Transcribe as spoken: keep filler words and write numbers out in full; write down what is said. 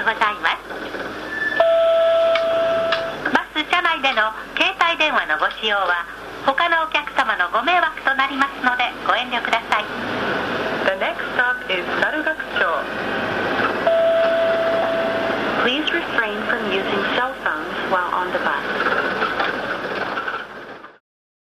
ございます。バス車内での携帯電話のご使用は他のお客様のご迷惑となりますのでご遠慮ください。 The next